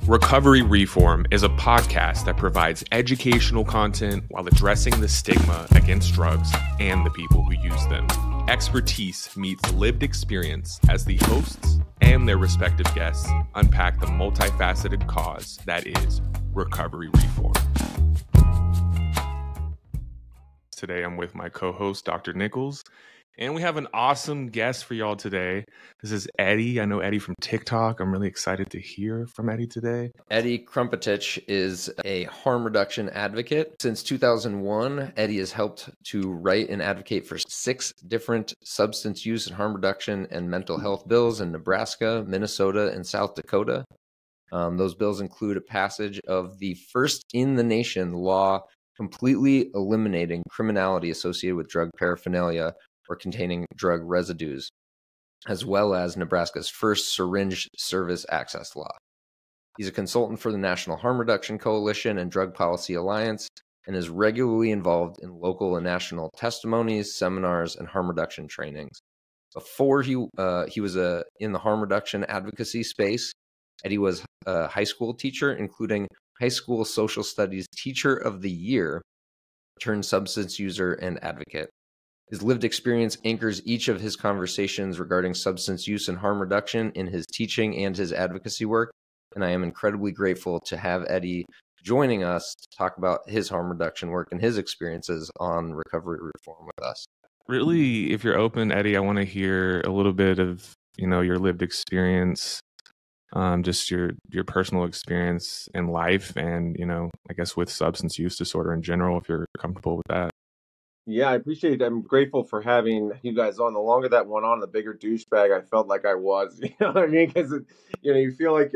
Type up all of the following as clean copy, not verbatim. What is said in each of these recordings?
Recovery Reform is a podcast that provides educational content while addressing the stigma against drugs and the people who use them. Expertise meets lived experience as the hosts and their respective guests unpack the multifaceted cause that is recovery reform. Today, I'm with my co-host, Dr. Nichols, and we have an awesome guest for y'all today. This is Eddie. I know Eddie from TikTok. I'm really excited to hear from Eddie today. Eddie Krumpetich is a harm reduction advocate. Since 2001, Eddie has helped to write and advocate for 6 different substance use and harm reduction and mental health bills in Nebraska, Minnesota, and South Dakota. Those bills include a passage of the first in the nation law completely eliminating criminality associated with drug paraphernalia or containing drug residues, as well as Nebraska's first syringe service access law. He's a consultant for the National Harm Reduction Coalition and Drug Policy Alliance and is regularly involved in local and national testimonies, seminars, and harm reduction trainings. Before he was in the harm reduction advocacy space, Eddie was a high school teacher, including high school social studies teacher of the year, turned substance user and advocate. His lived experience anchors each of his conversations regarding substance use and harm reduction in his teaching and his advocacy work, and I am incredibly grateful to have Eddie joining us to talk about his harm reduction work and his experiences on recovery reform with us. Really, if you're open, Eddie, I want to hear a little bit of, your lived experience, just your personal experience in life and, I guess with substance use disorder in general, if you're comfortable with that. Yeah, I appreciate it. I'm grateful for having you guys on. The longer that went on, the bigger douchebag I felt like I was. You know what I mean? Because you feel like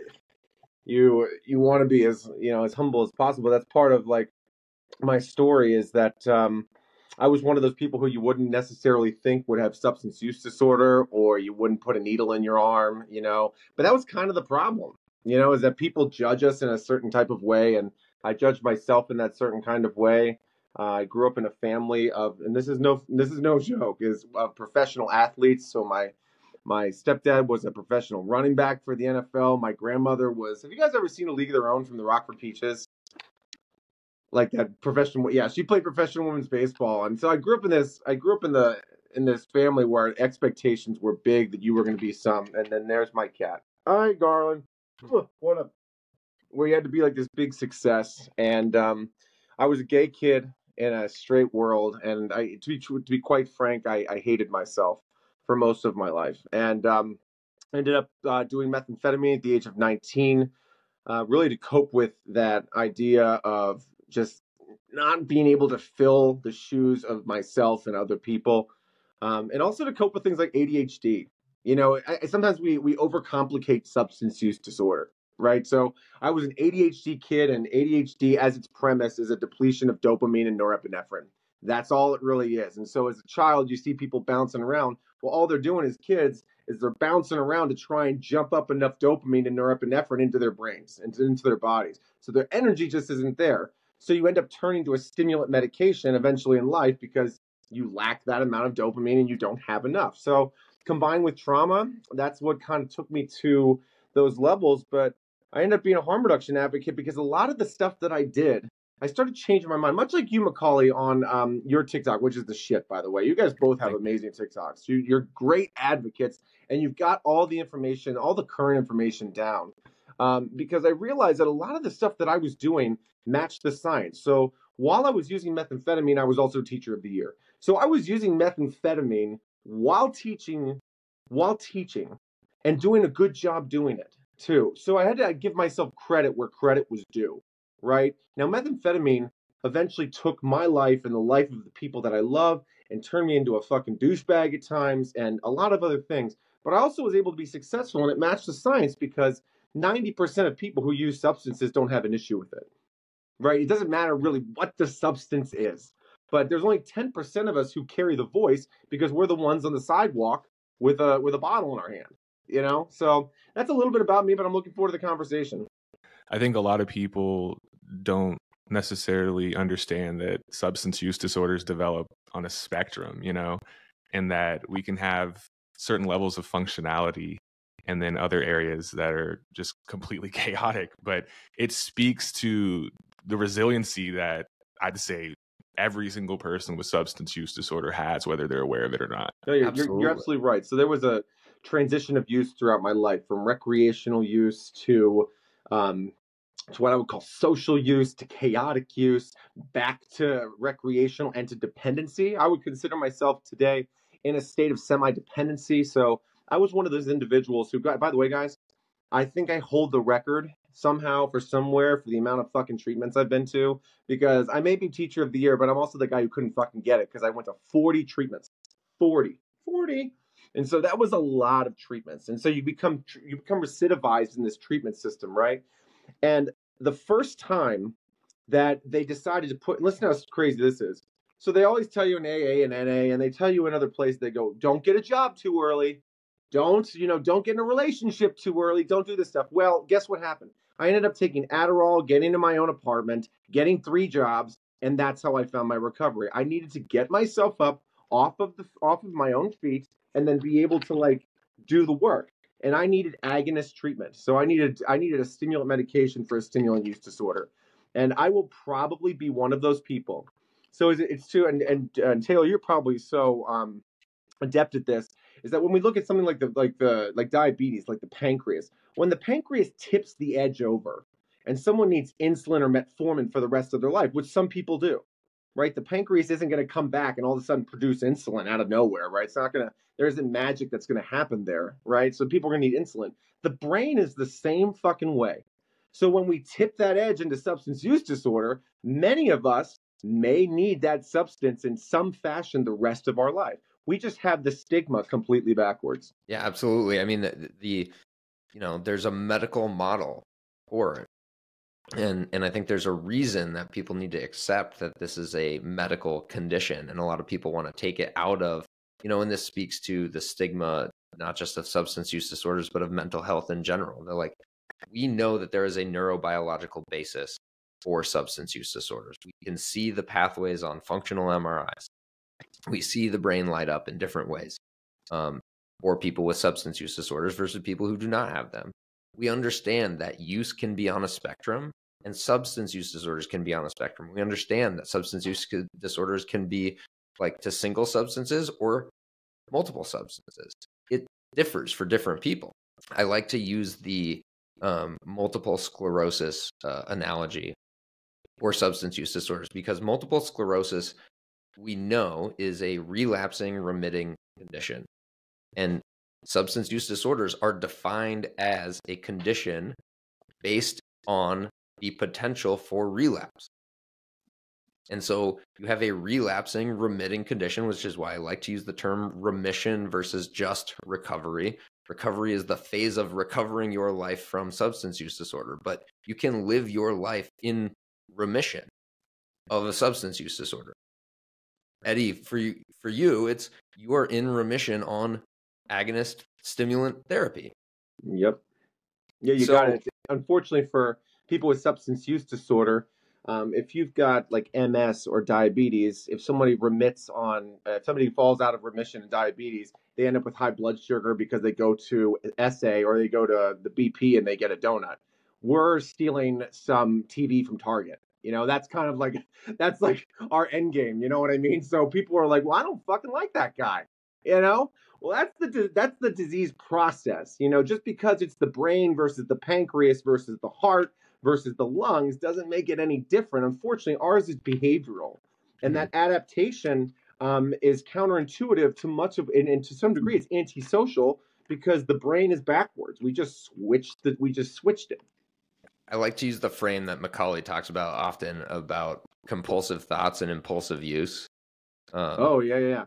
you want to be as as humble as possible. That's part of like my story is that I was one of those people who you wouldn't necessarily think would have substance use disorder, or you wouldn't put a needle in your arm. But that was kind of the problem. Is that people judge us in a certain type of way, and I judged myself in that certain kind of way. I grew up in a family of, and this is no joke, is of professional athletes. So my stepdad was a professional running back for the NFL. My grandmother was. Have you guys ever seen A League of Their Own from the Rockford Peaches? Like that professional. Yeah, she played professional women's baseball, and so I grew up in this. I grew up in this family where expectations were big that you were going to be some. And then there's my cat. All right, Garland. What up? Where you had to be like this big success, and I was a gay kid in a straight world, and to be quite frank, I hated myself for most of my life, and ended up doing methamphetamine at the age of 19, really to cope with that idea of just not being able to fill the shoes of myself and other people, and also to cope with things like ADHD. Sometimes we overcomplicate substance use disorder. Right. So I was an ADHD kid, and ADHD as its premise is a depletion of dopamine and norepinephrine. That's all it really is. And so as a child, you see people bouncing around. Well, all they're doing as kids is they're bouncing around to try and jump up enough dopamine and norepinephrine into their brains and into their bodies. So their energy just isn't there. So you end up turning to a stimulant medication eventually in life because you lack that amount of dopamine and you don't have enough. So combined with trauma, that's what kind of took me to those levels. But I ended up being a harm reduction advocate because a lot of the stuff that I did, I started changing my mind, much like you, Macaulay, on your TikTok, which is the shit, by the way. You guys both have amazing TikToks. You're great advocates, and you've got all the information, all the current information down. Because I realized that a lot of the stuff that I was doing matched the science. So while I was using methamphetamine, I was also teacher of the year. So I was using methamphetamine while teaching, and doing a good job doing it too. So I had to give myself credit where credit was due, right? Now, methamphetamine eventually took my life and the life of the people that I love and turned me into a fucking douchebag at times and a lot of other things. But I also was able to be successful, and it matched the science because 90% of people who use substances don't have an issue with it, right? It doesn't matter really what the substance is, but there's only 10% of us who carry the voice because we're the ones on the sidewalk with a bottle in our hand. So that's a little bit about me, but I'm looking forward to the conversation. I think a lot of people don't necessarily understand that substance use disorders develop on a spectrum, and that we can have certain levels of functionality and then other areas that are just completely chaotic. But it speaks to the resiliency that I'd say every single person with substance use disorder has, whether they're aware of it or not. No, you're absolutely right. So there was a transition of use throughout my life, from recreational use to what I would call social use, to chaotic use, back to recreational, and to dependency. I would consider myself today in a state of semi-dependency. So I was one of those individuals who got, by the way, guys, I think I hold the record somehow for the amount of fucking treatments I've been to, because I may be teacher of the year, but I'm also the guy who couldn't fucking get it because I went to 40 treatments. 40. And so that was a lot of treatments. And so you become recidivized in this treatment system, right? And the first time that they decided to put, listen how crazy this is. So they always tell you in AA and NA, and they tell you in other places, they go, don't get a job too early. Don't get in a relationship too early. Don't do this stuff. Well, guess what happened? I ended up taking Adderall, getting into my own apartment, getting 3 jobs, and that's how I found my recovery. I needed to get myself up off of my own feet and then be able to do the work. And I needed agonist treatment. So I needed a stimulant medication for a stimulant use disorder. And I will probably be one of those people. So it's true, and Taylor, you're probably so adept at this, is that when we look at something like diabetes, like the pancreas, when the pancreas tips the edge over and someone needs insulin or metformin for the rest of their life, which some people do, right? The pancreas isn't going to come back and all of a sudden produce insulin out of nowhere, right? There isn't magic that's going to happen there, right? So people are going to need insulin. The brain is the same fucking way. So when we tip that edge into substance use disorder, many of us may need that substance in some fashion the rest of our life. We just have the stigma completely backwards. Yeah, absolutely. I mean, there's a medical model for it. And I think there's a reason that people need to accept that this is a medical condition. And a lot of people want to take it out of, and this speaks to the stigma, not just of substance use disorders, but of mental health in general. They're like, we know that there is a neurobiological basis for substance use disorders. We can see the pathways on functional MRIs. We see the brain light up in different ways for people with substance use disorders versus people who do not have them. We understand that use can be on a spectrum and substance use disorders can be on a spectrum. We understand that substance use disorders can be to single substances or multiple substances. It differs for different people. I like to use the multiple sclerosis analogy for substance use disorders, because multiple sclerosis, we know, is a relapsing, remitting condition. And substance use disorders are defined as a condition based on the potential for relapse. And so you have a relapsing, remitting condition, which is why I like to use the term remission versus just recovery. Recovery is the phase of recovering your life from substance use disorder, but you can live your life in remission of a substance use disorder. Eddie, for you, you are in remission on agonist stimulant therapy. Yep. Yeah, you got it. Unfortunately, for people with substance use disorder, if you've got MS or diabetes, if somebody falls out of remission in diabetes, they end up with high blood sugar because they go to SA or they go to the BP and they get a donut. We're stealing some TV from Target. That's kind of that's our end game. You know what I mean? So people are like, well, I don't fucking like that guy. Well, that's the disease process. Just because it's the brain versus the pancreas versus the heart versus the lungs doesn't make it any different. Unfortunately, ours is behavioral, and that adaptation is counterintuitive to much of, and to some degree, it's antisocial because the brain is backwards. We just switched it. I like to use the frame that Macaulay talks about often about compulsive thoughts and impulsive use. Yeah.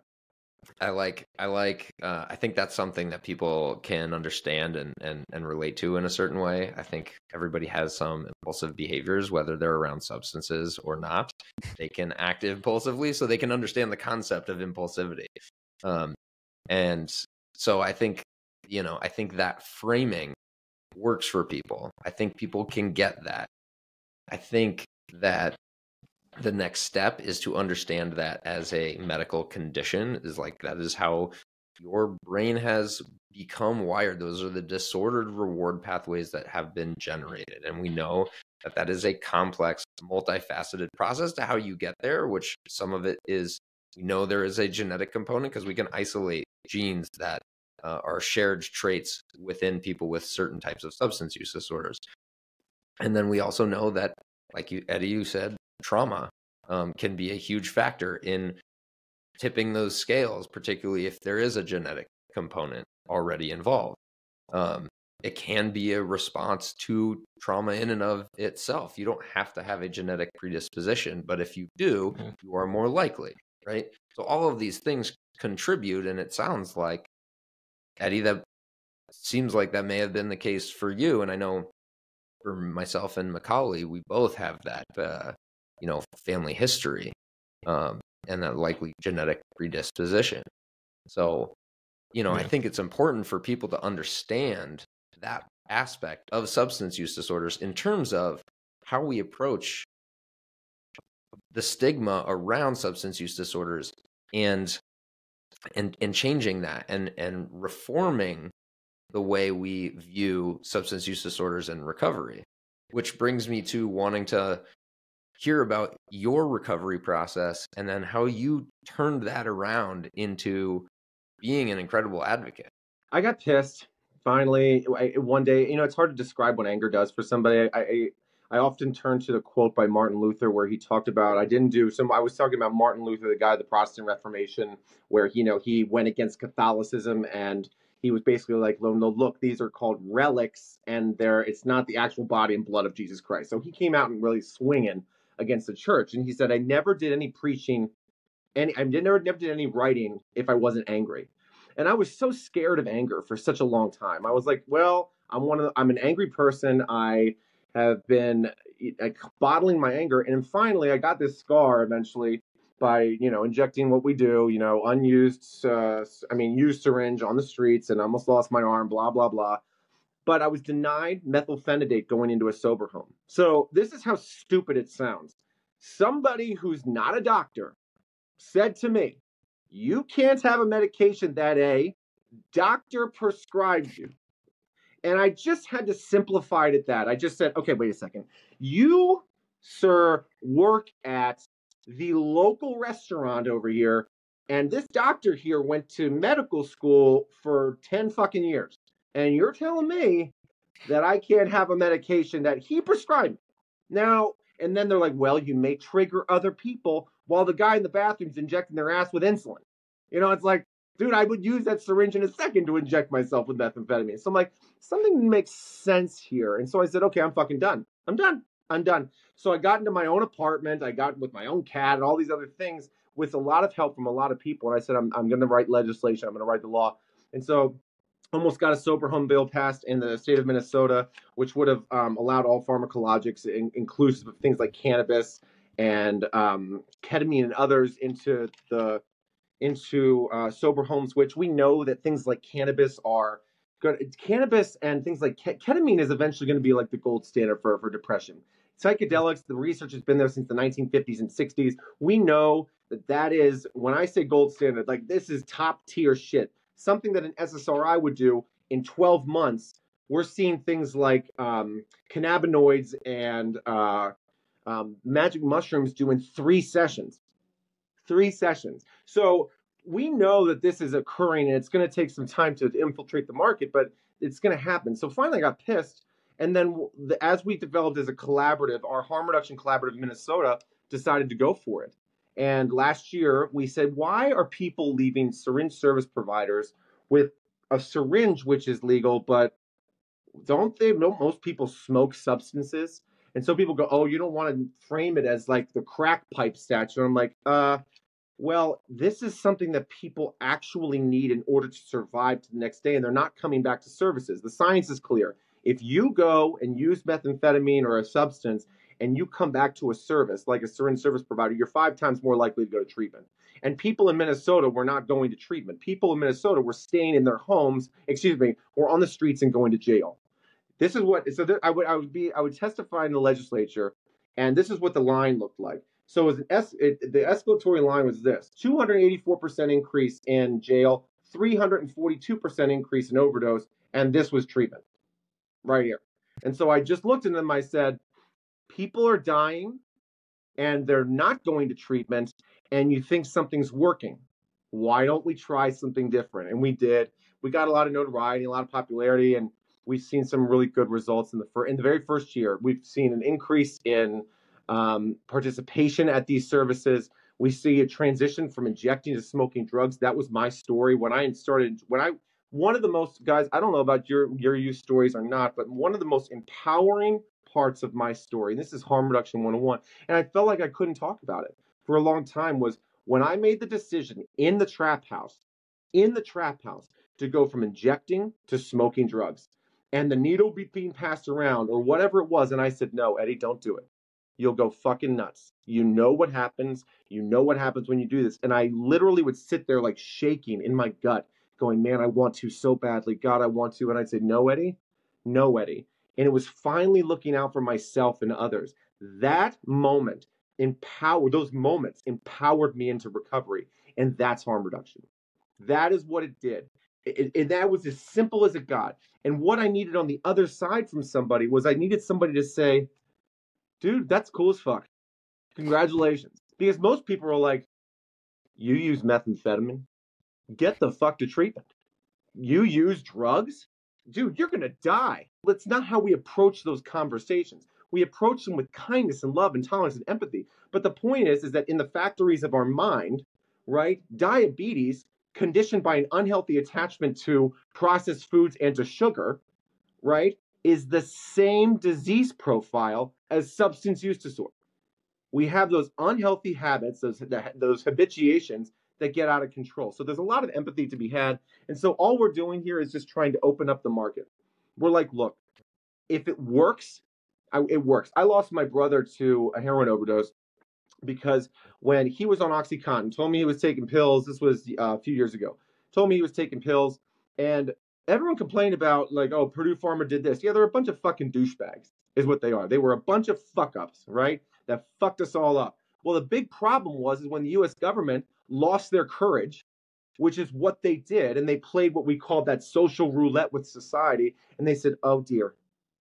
I think that's something that people can understand and relate to in a certain way. I think everybody has some impulsive behaviors, whether they're around substances or not. They can act impulsively, so they can understand the concept of impulsivity. And so I think that framing works for people. I think people can get that. I think that the next step is to understand that as a medical condition, that is how your brain has become wired. Those are the disordered reward pathways that have been generated. And we know that that is a complex, multifaceted process to how you get there, which some of it is, we know there is a genetic component because we can isolate genes that are shared traits within people with certain types of substance use disorders. And then we also know that, like you, Eddie, you said, trauma can be a huge factor in tipping those scales, particularly if there is a genetic component already involved. It can be a response to trauma in and of itself. You don't have to have a genetic predisposition, but if you do, you are more likely, right? So all of these things contribute, and it sounds like, Eddie, that seems like that may have been the case for you. And I know for myself and Macaulay, we both have that, family history and that likely genetic predisposition. So, I think it's important for people to understand that aspect of substance use disorders in terms of how we approach the stigma around substance use disorders and changing that and reforming the way we view substance use disorders and recovery, which brings me to wanting to hear about your recovery process and then how you turned that around into being an incredible advocate. I got pissed finally one day. It's hard to describe what anger does for somebody. I often turn to the quote by Martin Luther where he talked about, I was talking about Martin Luther, the guy of the Protestant Reformation, where, he went against Catholicism, and he was basically like, no, look, these are called relics, and it's not the actual body and blood of Jesus Christ. So he came out and really swinging against the church. And he said, I never did any preaching, I never did any writing if I wasn't angry. And I was so scared of anger for such a long time. I was like, well, I'm an angry person. I have been bottling my anger. And finally, I got this scar eventually by, injecting what we do, used syringe on the streets, and I almost lost my arm, blah, blah, blah. But I was denied methylphenidate going into a sober home. So this is how stupid it sounds. Somebody who's not a doctor said to me, you can't have a medication that a doctor prescribed you. And I just had to simplify it at that. I just said, okay, wait a second. You, sir, work at the local restaurant over here, and this doctor here went to medical school for 10 fucking years. And you're telling me that I can't have a medication that he prescribed. Now, and then they're like, well, you may trigger other people while the guy in the bathroom's injecting their ass with insulin. It's like, dude, I would use that syringe in a second to inject myself with methamphetamine. So I'm like, something makes sense here. And so I said, okay, I'm fucking done. I'm done. So I got into my own apartment. I got with my own cat and all these other things with a lot of help from a lot of people. And I said, I'm going to write legislation. I'm going to write the law. And so almost got a sober home bill passed in the state of Minnesota, which would have allowed all pharmacologics, inclusive of things like cannabis and ketamine and others, into sober homes, which we know that things like cannabis are good. Cannabis and things like ketamine is eventually going to be like the gold standard for depression. Psychedelics, the research has been there since the 1950s and 60s. We know that is, when I say gold standard, like this is top tier shit. Something that an SSRI would do in 12 months. We're seeing things like cannabinoids and magic mushrooms do in 3 sessions. 3 sessions. So we know that this is occurring, and it's going to take some time to infiltrate the market, but it's going to happen. So finally I got pissed. And then as we developed as a collaborative, our harm reduction collaborative in Minnesota decided to go for it. And last year we said, why are people leaving syringe service providers with a syringe which is legal, but don't most people smoke substances? And so people go, oh, you don't want to frame it as like the crack pipe statute. And I'm like, well, this is something that people actually need in order to survive to the next day, and they're not coming back to services. The science is clear. If you go and use methamphetamine or a substance and you come back to a service, like a syringe service provider, you're 5 times more likely to go to treatment. And people in Minnesota were not going to treatment. People in Minnesota were staying in their homes, were on the streets and going to jail. This is what, I would testify in the legislature, and this is what the line looked like. So the escalatory line was this: 284% increase in jail, 342% increase in overdose, and this was treatment right here. And so I just looked at them. I said, people are dying and they're not going to treatment, and you think something's working. Why don't we try something different? And we did. We got a lot of notoriety, a lot of popularity, and we've seen some really good results in the very first year. We've seen an increase in participation at these services. We see a transition from injecting to smoking drugs. That was my story one of the most, guys, I don't know about your use stories or not, but one of the most empowering parts of my story, and this is harm reduction 101, and I felt like I couldn't talk about it for a long time, was when I made the decision in the trap house to go from injecting to smoking drugs, and the needle being passed around or whatever it was, and I said, no, Eddie, don't do it. You'll go fucking nuts. You know what happens. You know what happens when you do this. And I literally would sit there like shaking in my gut, going, man, I want to so badly. God, I want to. And I'd say, no, Eddie. No, Eddie. And it was finally looking out for myself and others. Those moments empowered me into recovery. And that's harm reduction. That is what it did. And that was as simple as it got. And what I needed on the other side from somebody was I needed somebody to say, dude, that's cool as fuck. Congratulations. Because most people are like, you use methamphetamine? Get the fuck to treatment. You use drugs? Dude, you're going to die. That's not how we approach those conversations. We approach them with kindness and love and tolerance and empathy. But the point is that in the factories of our mind, right, diabetes, conditioned by an unhealthy attachment to processed foods and to sugar, right, is the same disease profile as substance use disorder. We have those unhealthy habits, those habituations that get out of control. So there's a lot of empathy to be had. And so all we're doing here is just trying to open up the market. We're like, look, if it works, it works. I lost my brother to a heroin overdose because when he was on OxyContin, told me he was taking pills. This was a few years ago. Told me he was taking pills, and everyone complained about, like, oh, Purdue Pharma did this. Yeah, they're a bunch of fucking douchebags is what they are. They were a bunch of fuck-ups, right, that fucked us all up. Well, the big problem was when the U.S. government lost their courage, which is what they did, and they played what we called that social roulette with society, and they said, oh, dear,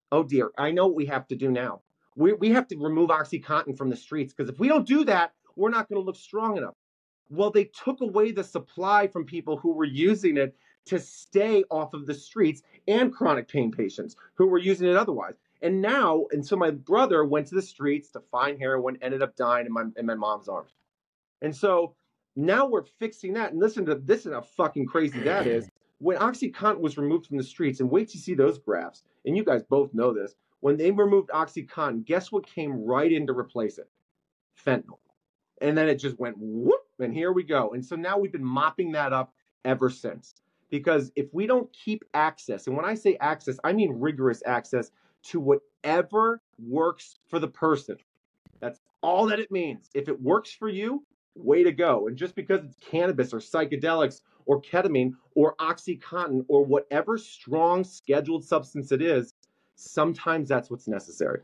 I know what we have to do now. We have to remove OxyContin from the streets, because if we don't do that, we're not going to look strong enough. Well, they took away the supply from people who were using it to stay off of the streets and chronic pain patients who were using it otherwise. And so my brother went to the streets to find heroin, ended up dying in my mom's arms. And so now we're fixing that. And listen to this, and how fucking crazy that is. When OxyContin was removed from the streets, and wait to see those graphs, and you guys both know this, when they removed OxyContin, guess what came right in to replace it? Fentanyl. And then it just went whoop, and here we go. And so now we've been mopping that up ever since. Because if we don't keep access, and when I say access, I mean rigorous access to whatever works for the person. That's all that it means. If it works for you, way to go. And just because it's cannabis or psychedelics or ketamine or OxyContin or whatever strong scheduled substance it is, sometimes that's what's necessary.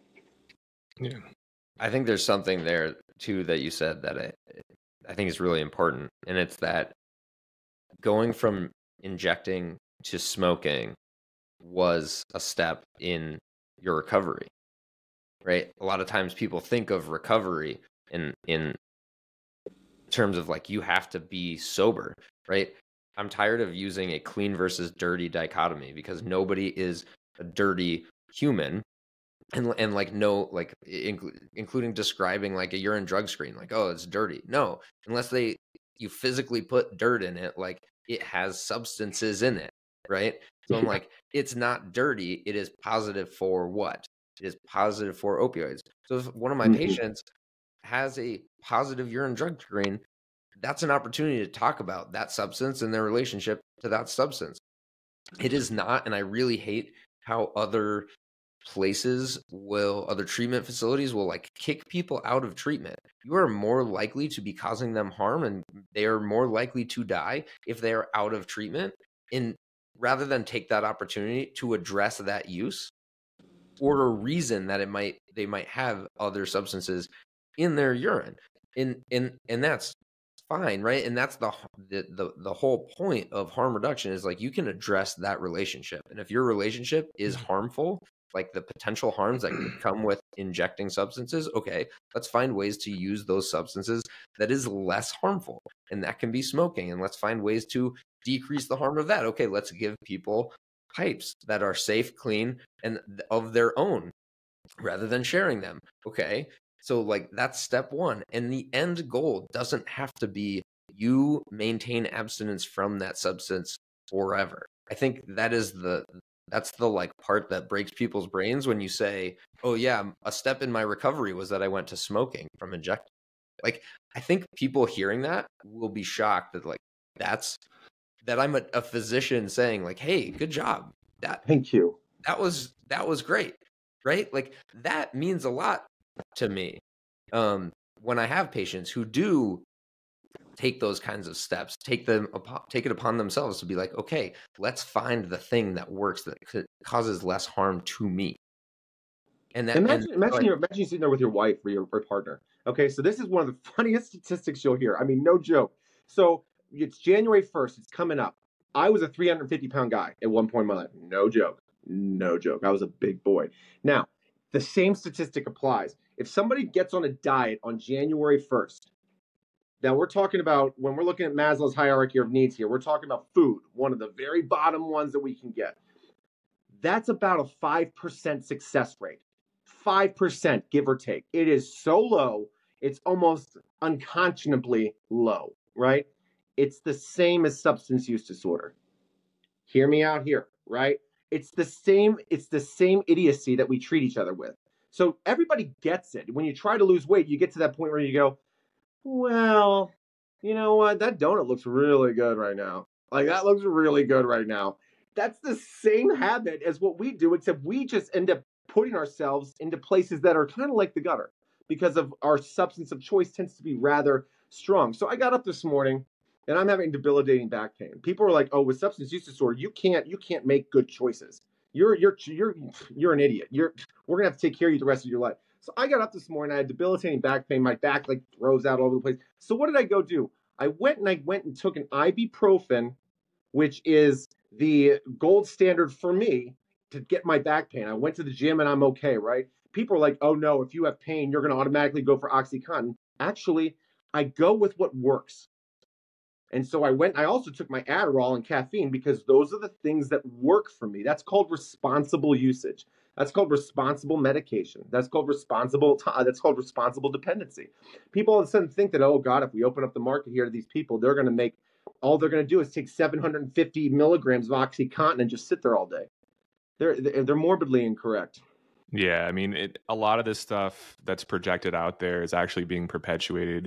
Yeah. I think there's something there too that you said that I think is really important. And it's that going from injecting to smoking was a step in your recovery, right? A lot of times people think of recovery in terms of like, you have to be sober, right? I'm tired of using a clean versus dirty dichotomy, because nobody is a dirty human. And like, no, like including describing like a urine drug screen, like, oh, it's dirty. No, unless you physically put dirt in it, like it has substances in it, right? So I'm like, it's not dirty. It is positive for what? It is positive for opioids. So if one of my patients has a positive urine drug screen, that's an opportunity to talk about that substance and their relationship to that substance. It is not, and I really hate how other treatment facilities will like kick people out of treatment. You are more likely to be causing them harm, and they are more likely to die if they are out of treatment, rather than take that opportunity to address that use or a reason that they might have other substances in their urine. And that's fine, right? And that's the whole point of harm reduction is like you can address that relationship. And if your relationship is harmful, like the potential harms that could come with injecting substances, okay, let's find ways to use those substances that is less harmful. And that can be smoking. And let's find ways to decrease the harm of that. Okay, let's give people pipes that are safe, clean, and of their own rather than sharing them. Okay. So like that's step one. And the end goal doesn't have to be you maintain abstinence from that substance forever. I think that's the like part that breaks people's brains when you say, oh yeah, a step in my recovery was that I went to smoking from injecting. Like, I think people hearing that will be shocked that like that I'm a physician saying like, hey, good job. Thank you. That was great. Right? Like that means a lot to me. When I have patients who do take those kinds of steps, take it upon themselves to be like, okay, let's find the thing that works that causes less harm to me. And imagine you're sitting there with your wife or your partner. Okay, so this is one of the funniest statistics you'll hear. I mean, no joke. So it's January 1st. It's coming up. I was a 350-pound guy at one point in my life. No joke. I was a big boy. Now, the same statistic applies. If somebody gets on a diet on January 1st, now we're talking about, when we're looking at Maslow's hierarchy of needs here, we're talking about food, one of the very bottom ones that we can get. That's about a 5% success rate. 5%, give or take. It is so low, it's almost unconscionably low, right? It's the same as substance use disorder. Hear me out here, right? It's the same idiocy that we treat each other with. So everybody gets it. When you try to lose weight, you get to that point where you go, well, you know what? That donut looks really good right now. Like, that looks really good right now. That's the same habit as what we do, except we just end up putting ourselves into places that are kind of like the gutter because of our substance of choice tends to be rather strong. So I got up this morning and I'm having debilitating back pain. People are like, "Oh, with substance use disorder, you can't make good choices. You're an idiot. We're gonna have to take care of you the rest of your life." So I got up this morning. I had debilitating back pain. My back like throws out all over the place. So what did I go do? I went and took an ibuprofen, which is the gold standard for me to get my back pain. I went to the gym and I'm okay, right? People are like, "Oh no, if you have pain, you're gonna automatically go for OxyContin." Actually, I go with what works. And so I also took my Adderall and caffeine because those are the things that work for me. That's called responsible usage. That's called responsible medication. That's called responsible dependency. People all of a sudden think that, oh God, if we open up the market here to these people, all they're going to do is take 750 milligrams of OxyContin and just sit there all day. They're morbidly incorrect. Yeah, I mean, a lot of this stuff that's projected out there is actually being perpetuated,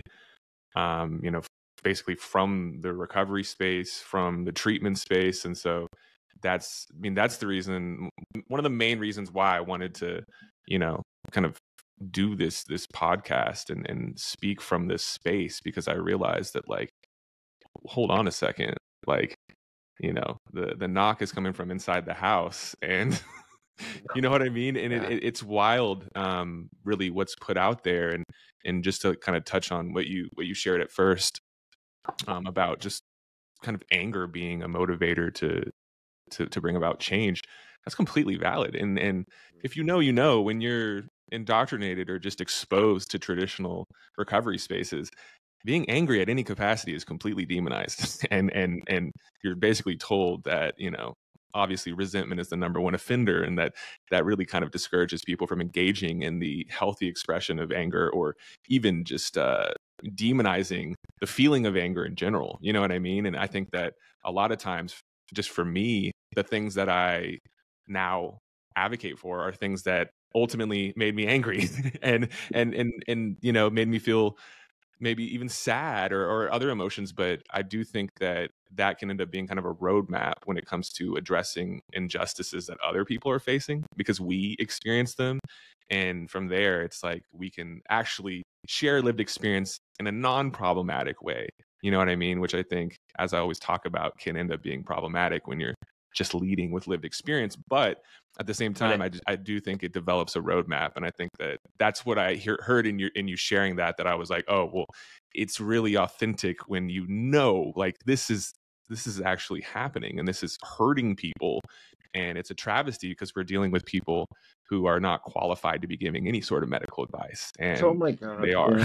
basically from the recovery space, from the treatment space. And so that's the reason, one of the main reasons why I wanted to, kind of do this podcast and speak from this space, because I realized that, like, hold on a second, like, the knock is coming from inside the house, and you know what I mean? And it's wild, really, what's put out there. And just to kind of touch on what you shared at first, about just kind of anger being a motivator to bring about change, that's completely valid. And if when you're indoctrinated or just exposed to traditional recovery spaces, being angry at any capacity is completely demonized. and you're basically told that, obviously resentment is the number one offender, and that really kind of discourages people from engaging in the healthy expression of anger, or even just demonizing the feeling of anger in general. You know what I mean? And I think that a lot of times, just for me, the things that I now advocate for are things that ultimately made me angry and made me feel maybe even sad or other emotions. But I do think that can end up being kind of a roadmap when it comes to addressing injustices that other people are facing, because we experience them. And from there, it's like we can actually share lived experience in a non-problematic way. You know what I mean? Which I think, as I always talk about, can end up being problematic when you're just leading with lived experience. But at the same time, I do think it develops a roadmap, and I think that's what I heard in you sharing that I was like, oh well, it's really authentic when you know, like, this is actually happening, and this is hurting people, and it's a travesty because we're dealing with people who are not qualified to be giving any sort of medical advice, and Oh my God, they are. yeah.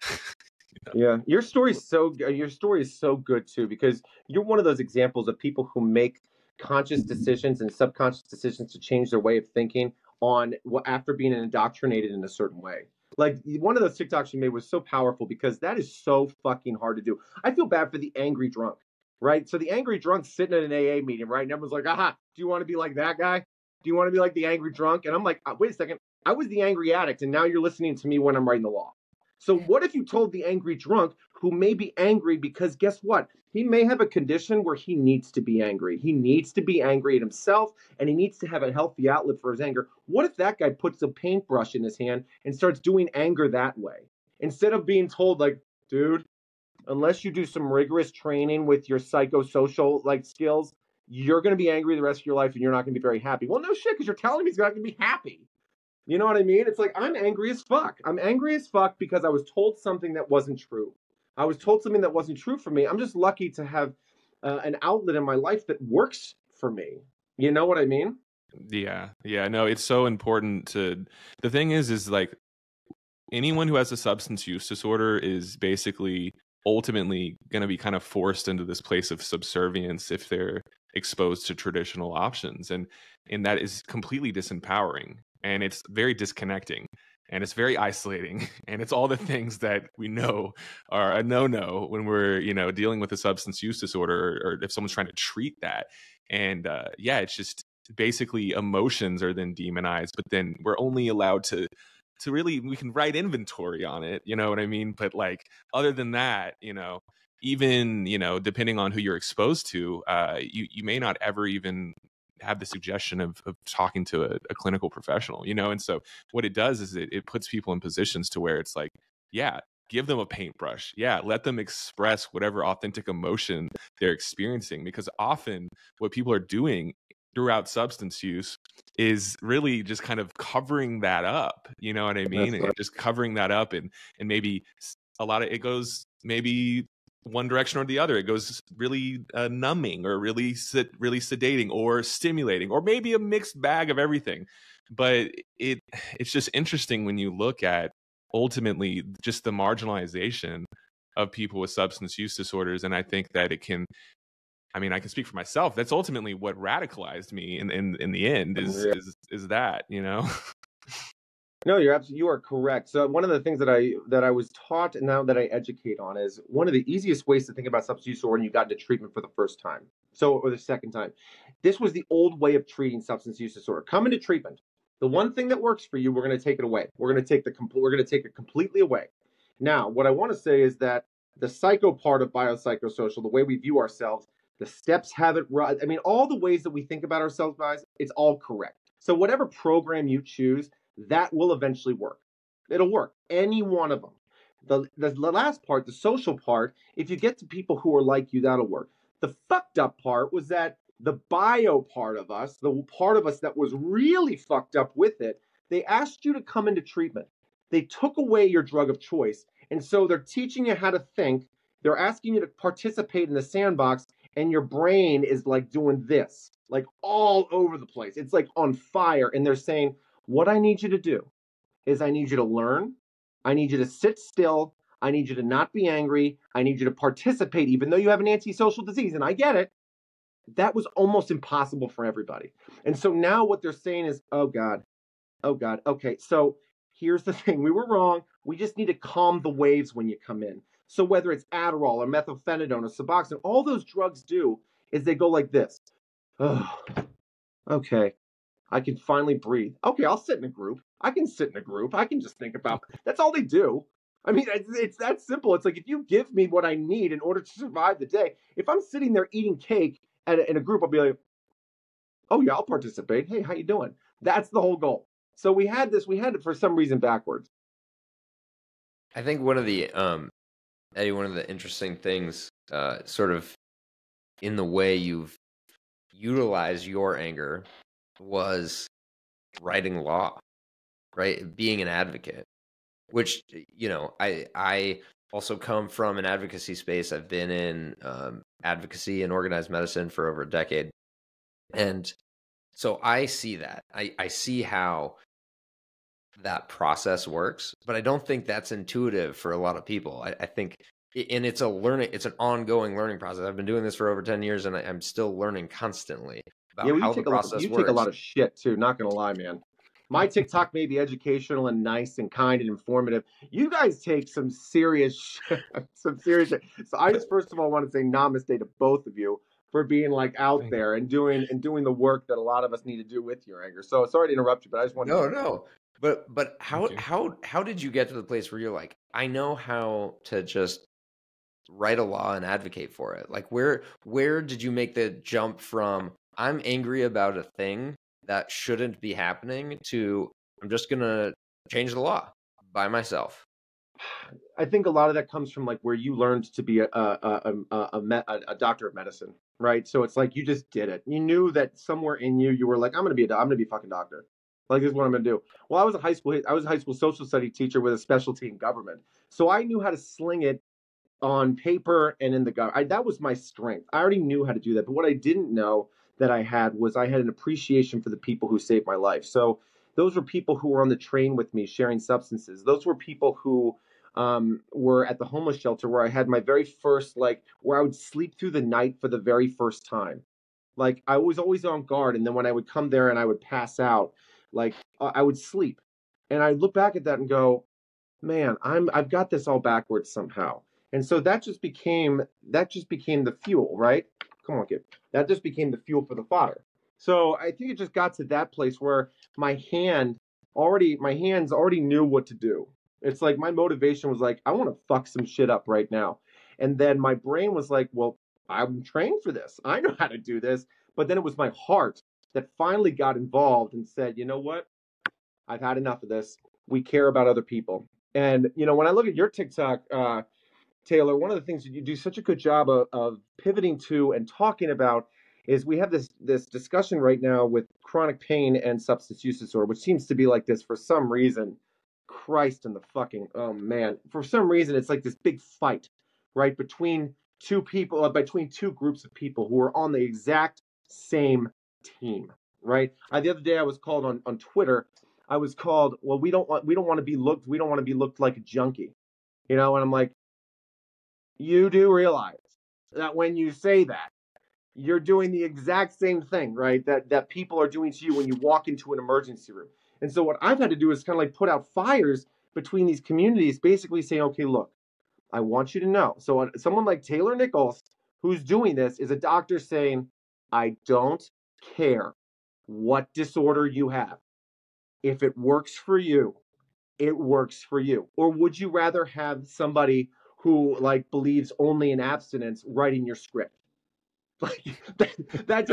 Yeah, your story is so good too, because you're one of those examples of people who make conscious decisions and subconscious decisions to change their way of thinking on what after being indoctrinated in a certain way. Like, one of those TikToks you made was so powerful because that is so fucking hard to do. I feel bad for the angry drunk, right? So the angry drunk sitting at an AA meeting, right? And everyone's like, aha, do you want to be like that guy? Do you want to be like the angry drunk? And I'm like, wait a second, I was the angry addict, and now you're listening to me when I'm writing the law. So what if you told the angry drunk, who may be angry because guess what? He may have a condition where he needs to be angry. He needs to be angry at himself, and he needs to have a healthy outlet for his anger. What if that guy puts a paintbrush in his hand and starts doing anger that way? Instead of being told, like, dude, unless you do some rigorous training with your psychosocial like skills, you're going to be angry the rest of your life and you're not going to be very happy. Well, no shit, because you're telling me he's not going to be happy. You know what I mean? It's like, I'm angry as fuck. I'm angry as fuck because I was told something that wasn't true. I was told something that wasn't true for me. I'm just lucky to have an outlet in my life that works for me. You know what I mean? Yeah. No, it's so important the thing is like, anyone who has a substance use disorder is basically ultimately going to be kind of forced into this place of subservience if they're exposed to traditional options. And that is completely disempowering. And it's very disconnecting, and it's very isolating, and it's all the things that we know are a no-no when we're, dealing with a substance use disorder, or if someone's trying to treat that. And it's just basically emotions are then demonized, but then we're only allowed to really, we can write inventory on it, you know what I mean? But like, other than that, even, depending on who you're exposed to, you may not ever even have the suggestion of talking to a clinical professional, and so what it does is it puts people in positions to where it's like, yeah, give them a paintbrush, let them express whatever authentic emotion they're experiencing, because often what people are doing throughout substance use is really just kind of covering that up, you know what I mean? And just covering that up, and maybe a lot of it goes maybe one direction or the other. It goes really numbing, or really sedating, or stimulating, or maybe a mixed bag of everything. But it's just interesting when you look at ultimately just the marginalization of people with substance use disorders. And I think that I can speak for myself. That's ultimately what radicalized me in the end is that, No, you are correct. So one of the things that I was taught, and now that I educate on, is one of the easiest ways to think about substance use disorder when you got into treatment for the first time. Or the second time. This was the old way of treating substance use disorder. Come into treatment. The one thing that works for you, we're going to take it away. We're going to take it completely away. Now, what I want to say is that the psycho part of biopsychosocial, the way we view ourselves, the steps have it right. I mean, all the ways that we think about ourselves, guys, it's all correct. So whatever program you choose, that will eventually work. It'll work. Any one of them. The last part, the social part, if you get to people who are like you, that'll work. The fucked up part was that the bio part of us, the part of us that was really fucked up with it, they asked you to come into treatment. They took away your drug of choice. And so they're teaching you how to think. They're asking you to participate in the sandbox, and your brain is like doing this, like all over the place. It's like on fire. And they're saying, what I need you to do is I need you to learn. I need you to sit still. I need you to not be angry. I need you to participate, even though you have an antisocial disease. And I get it. That was almost impossible for everybody. And so now what they're saying is, oh God. Okay, so here's the thing. We were wrong. We just need to calm the waves when you come in. So whether it's Adderall or methylphenidone or Suboxone, all those drugs do is they go like this. Oh, okay. I can finally breathe. Okay, I'll sit in a group. I can sit in a group. I can just think about, that's all they do. I mean, it's that simple. It's like, if you give me what I need in order to survive the day, if I'm sitting there eating cake in a group, I'll be like, oh yeah, I'll participate. Hey, how you doing? That's the whole goal. So we had it for some reason backwards. I think one of the, Eddie, one of the interesting things, sort of in the way you've utilize your anger was writing law, right? Being an advocate, which, I also come from an advocacy space. I've been in advocacy and organized medicine for over a decade. And so I see that. I see how that process works, but I don't think that's intuitive for a lot of people. I think, and it's an ongoing learning process. I've been doing this for over 10 years and I'm still learning constantly about how the process you works. take a lot of shit too, not gonna lie, man. My TikTok may be educational and nice and kind and informative. You guys take some serious shit, some serious shit. So I just first of all want to say namaste to both of you for being like out Thank there and doing the work that a lot of us need to do with your anger. So sorry to interrupt you, but I just want No. But Thank you. how did you get to the place where you're like, I know how to just write a law and advocate for it? Like where did you make the jump from I'm angry about a thing that shouldn't be happening to I'm just gonna change the law by myself? I think a lot of that comes from like where you learned to be a doctor of medicine, right? So it's like you just did it. You knew that somewhere in you, you were like, I'm gonna be a fucking doctor. Like this is what I'm gonna do. Well, I was a high school social study teacher with a specialty in government, so I knew how to sling it on paper and in the government. That was my strength. I already knew how to do that. But what I didn't know that I had an appreciation for the people who saved my life. So those were people who were on the train with me sharing substances. Those were people who were at the homeless shelter where I had my very first, like, where I would sleep through the night for the very first time. Like, I was always on guard. And then when I would come there and I would pass out, like, I would sleep. And I look back at that and go, man, I've got this all backwards somehow. And so that just became the fuel, right? Come on, kid. That just became the fuel for the fodder. So I think it just got to that place where my hands already knew what to do. It's like my motivation was like, I want to fuck some shit up right now. And then my brain was like, well, I'm trained for this. I know how to do this. But then it was my heart that finally got involved and said, you know what? I've had enough of this. We care about other people. And, when I look at your TikTok, Taylor, one of the things that you do such a good job of pivoting to and talking about is we have this discussion right now with chronic pain and substance use disorder, which seems to be like this for some reason. Christ in the fucking, oh man. For some reason, it's like this big fight, right? Between two groups of people who are on the exact same team, right? The other day I was called on Twitter. I was called, well, we don't want to be looked like a junkie, and I'm like, you do realize that when you say that, you're doing the exact same thing, right? That people are doing to you when you walk into an emergency room. And so what I've had to do is kind of like put out fires between these communities, basically saying, okay, look, I want you to know. So someone like Taylor Nichols, who's doing this, is a doctor saying, I don't care what disorder you have. If it works for you, it works for you. Or would you rather have somebody who like believes only in abstinence writing your script? Like that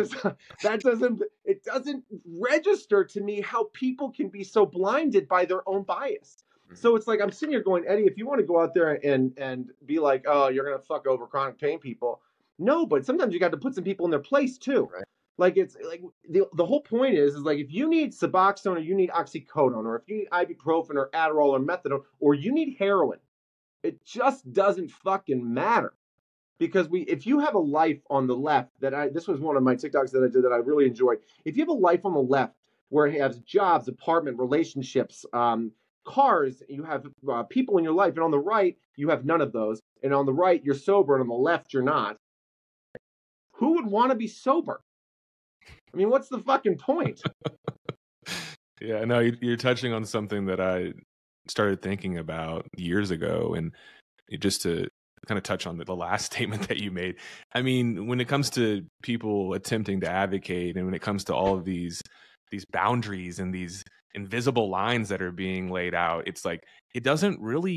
doesn't register to me how people can be so blinded by their own bias. So it's like I'm sitting here going, Eddie, if you want to go out there and be like, oh, you're gonna fuck over chronic pain people, no, but sometimes you got to put some people in their place too. Right. Like it's like the whole point is like if you need Suboxone or you need oxycodone or if you need ibuprofen or Adderall or methadone or you need heroin, it just doesn't fucking matter. Because if you have a life on the left this was one of my TikToks that I did that I really enjoyed. If you have a life on the left where it has jobs, apartment, relationships, cars, you have people in your life, and on the right you have none of those, and on the right you're sober, and on the left you're not. Who would want to be sober? I mean, what's the fucking point? Yeah, no, you're touching on something that I started thinking about years ago, and just to kind of touch on the last statement that you made. I mean, when it comes to people attempting to advocate, and when it comes to all of these boundaries and these invisible lines that are being laid out, it's like it doesn't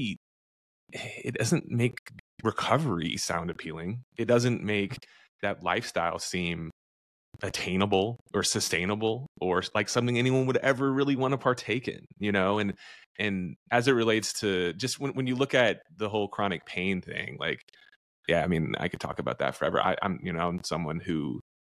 make recovery sound appealing. It doesn't make that lifestyle seem attainable or sustainable or like something anyone would ever really want to partake in, and as it relates to just when you look at the whole chronic pain thing, like, yeah, I mean, I could talk about that forever. I'm someone who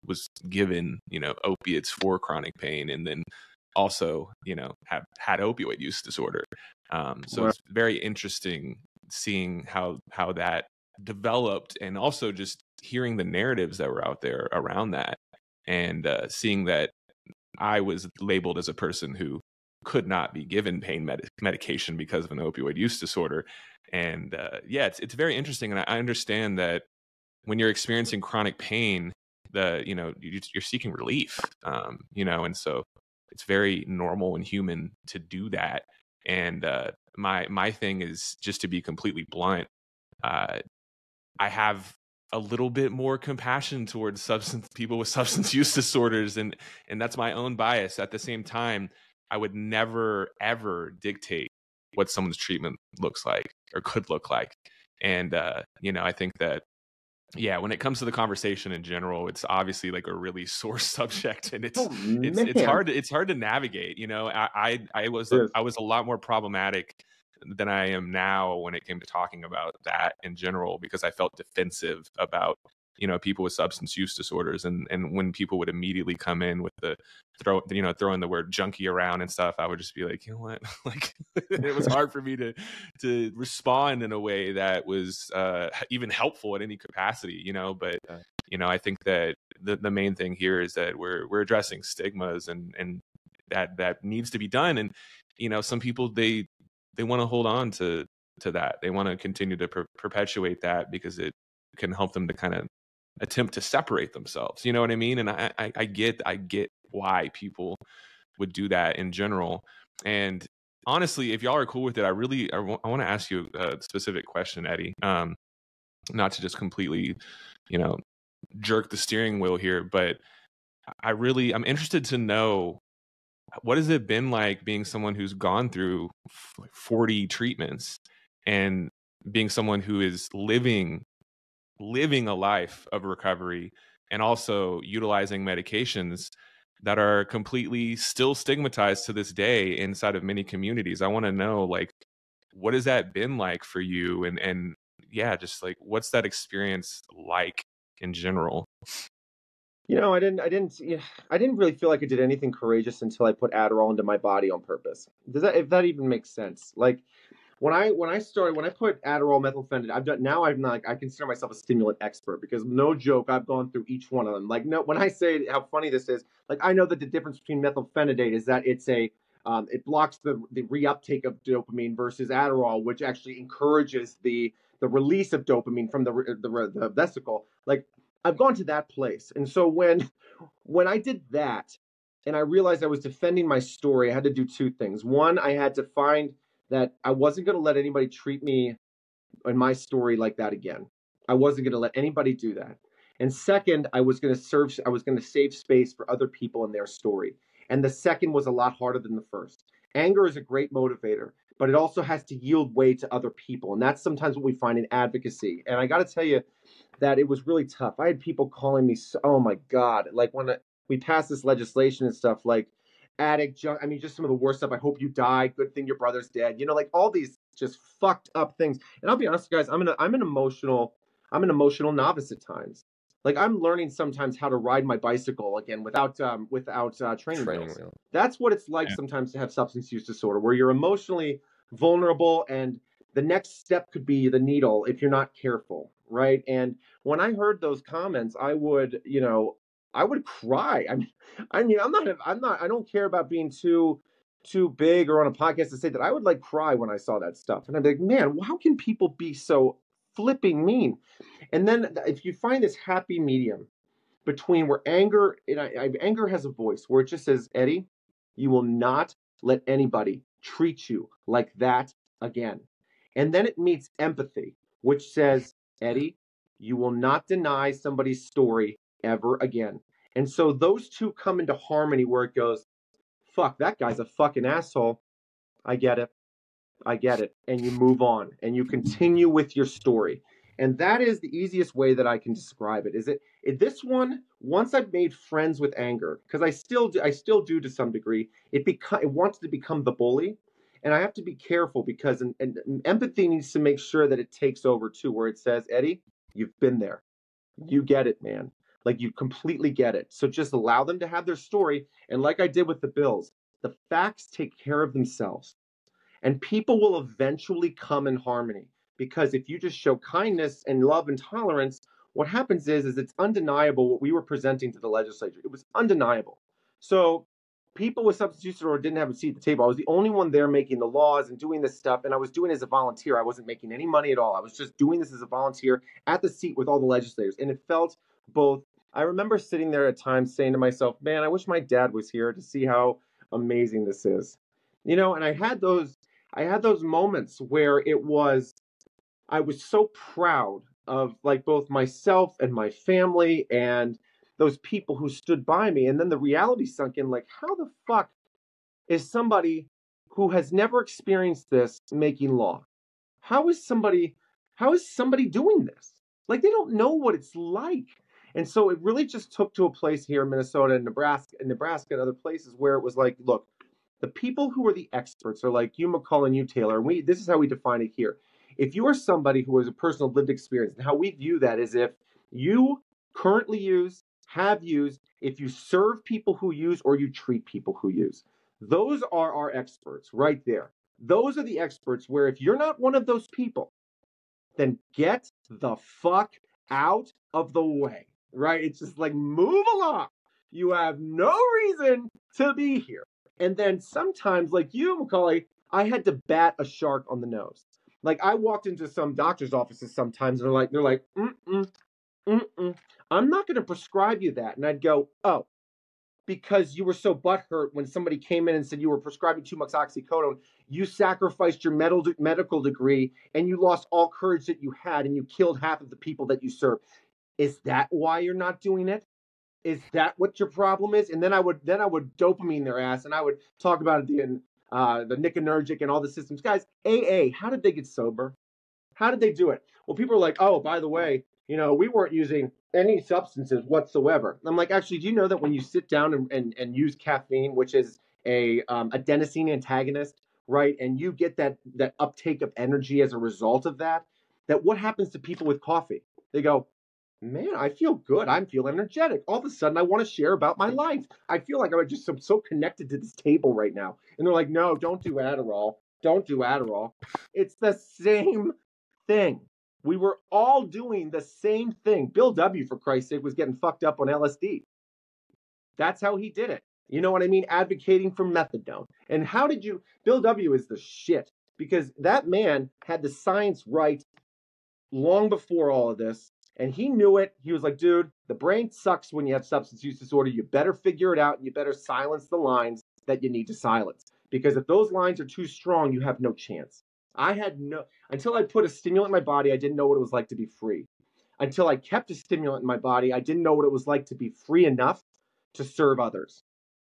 was given, opiates for chronic pain, and then also, had opioid use disorder. So it's very interesting seeing how that developed, and also just hearing the narratives that were out there around that, and seeing that I was labeled as a person who could not be given pain medication because of an opioid use disorder. And it's very interesting. And I understand that when you're experiencing chronic pain, you're seeking relief, and so it's very normal and human to do that. And my thing is, just to be completely blunt, I have a little bit more compassion towards people with substance use disorders, and that's my own bias. At the same time, I would never ever dictate what someone's treatment looks like or could look like. And I think that, when it comes to the conversation in general, it's obviously like a really sore subject, and it's hard to navigate. I was a lot more problematic than I am now when it came to talking about that in general, because I felt defensive about people with substance use disorders, and when people would immediately come in with the throwing the word junkie around and stuff, I would just be like, you know what, like it was hard for me to respond in a way that was even helpful in any capacity, but I think that the main thing here is that we're addressing stigmas, and that needs to be done. And some people, they want to hold on to that. They want to continue to perpetuate that because it can help them to kind of attempt to separate themselves. You know what I mean? And I get why people would do that in general. And honestly, if y'all are cool with it, I want to ask you a specific question, Eddie. Not to just completely, jerk the steering wheel here, but I'm interested to know, what has it been like being someone who's gone through 40 treatments and being someone who is living a life of recovery, and also utilizing medications that are completely still stigmatized to this day inside of many communities? I want to know, like, what has that been like for you? And just like, what's that experience like in general? I didn't really feel like I did anything courageous until I put Adderall into my body on purpose. If that even makes sense? Like, when I put Adderall, methylphenidate, I consider myself a stimulant expert, because no joke, I've gone through each one of them. Like, no, when I say how funny this is, like, I know that the difference between methylphenidate is that it blocks the reuptake of dopamine, versus Adderall, which actually encourages the release of dopamine from the vesicle. Like, I've gone to that place. And so when I did that, and I realized I was defending my story, I had to do two things. One, I had to find that I wasn't going to let anybody treat me and my story like that again. I wasn't going to let anybody do that. And second, I was going to save space for other people and their story. And the second was a lot harder than the first. Anger is a great motivator, but it also has to yield way to other people. And that's sometimes what we find in advocacy. And I got to tell you that it was really tough. I had people calling me, oh my God, like when we passed this legislation and stuff, like addict, junk, I mean, just some of the worst stuff. I hope you die. Good thing your brother's dead. Like all these just fucked up things. And I'll be honest, guys, I'm an emotional novice at times. Like, I'm learning sometimes how to ride my bicycle again without training wheels. That's what it's like sometimes to have substance use disorder, where you're emotionally vulnerable, and the next step could be the needle if you're not careful, right? And when I heard those comments, I would cry. I don't care about being too big or on a podcast to say that I would like cry when I saw that stuff. And I'd be like, man, how can people be so flipping mean? And then if you find this happy medium between where anger has a voice where it just says, Eddie, you will not let anybody treat you like that again. And then it meets empathy, which says, Eddie, you will not deny somebody's story ever again. And so those two come into harmony, where it goes, fuck, that guy's a fucking asshole. I get it. And you move on and you continue with your story. And that is the easiest way that I can describe it. This one, once I've made friends with anger, because I still do to some degree, it wants to become the bully. And I have to be careful, because and empathy needs to make sure that it takes over too, where it says, Eddie, you've been there. You get it, man. Like you completely get it. So just allow them to have their story. And like I did with the bills, the facts take care of themselves. And people will eventually come in harmony because if you just show kindness and love and tolerance, what happens is it's undeniable what we were presenting to the legislature. It was undeniable. So people with substance use disorder didn't have a seat at the table. I was the only one there making the laws and doing this stuff, and I was doing it as a volunteer. I wasn't making any money at all. I was just doing this as a volunteer at the seat with all the legislators, and it felt both. I remember sitting there at times saying to myself, man, I wish my dad was here to see how amazing this is. And I had those moments where I was so proud of like both myself and my family and those people who stood by me. And then the reality sunk in, like, how the fuck is somebody who has never experienced this making law? How is somebody doing this? Like, they don't know what it's like. And so it really just took to a place here in Minnesota and Nebraska and other places where it was like, look, the people who are the experts are like you, McCall, and you, Taylor. And this is how we define it here. If you are somebody who has a personal lived experience, and how we view that is if you currently use, have used, if you serve people who use, or you treat people who use, those are our experts right there. Those are the experts where if you're not one of those people, then get the fuck out of the way, right? It's just like, move along. You have no reason to be here. And then sometimes, like you, Macaulay, I had to bat a shark on the nose. Like I walked into some doctor's offices sometimes, and they're like, I'm not going to prescribe you that. And I'd go, oh, because you were so butthurt when somebody came in and said you were prescribing too much oxycodone, you sacrificed your medical degree and you lost all courage that you had, and you killed half of the people that you serve. Is that why you're not doing it? Is that what your problem is? And then I would dopamine their ass, and I would talk about the nicotininergic and all the systems. Guys, AA, how did they get sober? How did they do it? Well, people are like, oh, by the way, we weren't using any substances whatsoever. And I'm like, actually, do you know that when you sit down and use caffeine, which is a adenosine antagonist, right, and you get that uptake of energy as a result of that what happens to people with coffee? They go, man, I feel good. I feel energetic. All of a sudden, I want to share about my life. I feel like I'm so connected to this table right now. And they're like, no, don't do Adderall. Don't do Adderall. It's the same thing. We were all doing the same thing. Bill W., for Christ's sake, was getting fucked up on LSD. That's how he did it. You know what I mean? Advocating for methadone. And Bill W. is the shit, because that man had the science right long before all of this. And he knew it. He was like, dude, the brain sucks when you have substance use disorder. You better figure it out, and you better silence the lines that you need to silence. Because if those lines are too strong, you have no chance. Until I put a stimulant in my body, I didn't know what it was like to be free. Until I kept a stimulant in my body, I didn't know what it was like to be free enough to serve others.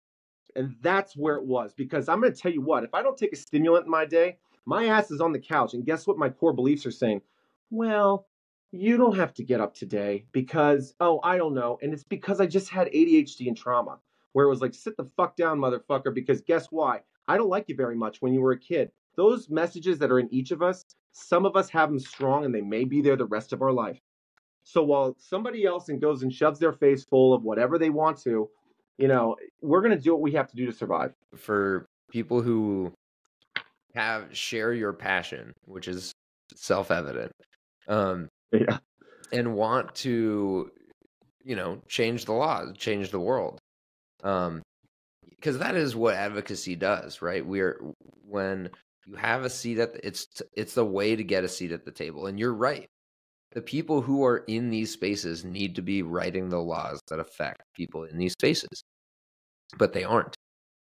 And that's where it was. Because I'm going to tell you what, if I don't take a stimulant in my day, my ass is on the couch. And guess what my core beliefs are saying? Well, you don't have to get up today because, I don't know. And it's because I just had ADHD and trauma, where it was like, sit the fuck down, motherfucker, because guess why? I don't like you very much when you were a kid. Those messages that are in each of us, some of us have them strong, and they may be there the rest of our life. So while somebody else goes and shoves their face full of whatever they want to, we're going to do what we have to do to survive. For people who share your passion, which is self-evident, yeah, and want to, change the law, change the world, because that is what advocacy does, right? When you have a seat it's the way to get a seat at the table. And you're right. The people who are in these spaces need to be writing the laws that affect people in these spaces, but they aren't.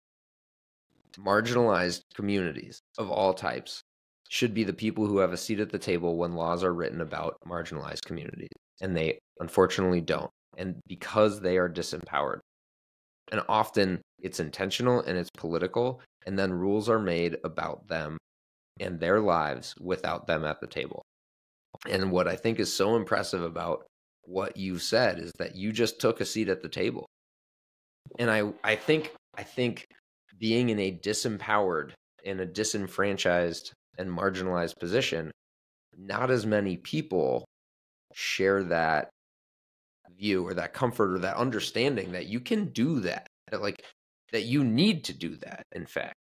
Marginalized communities of all types should be the people who have a seat at the table when laws are written about marginalized communities, and they unfortunately don't. And because they are disempowered, and often it's intentional and it's political, and then rules are made about them and their lives without them at the table. And what I think is so impressive about what you said is that you just took a seat at the table. And I think being in a disempowered, in a disenfranchised and marginalized position, not as many people share that view or that comfort or that understanding that you can do that, that you need to do that, in fact.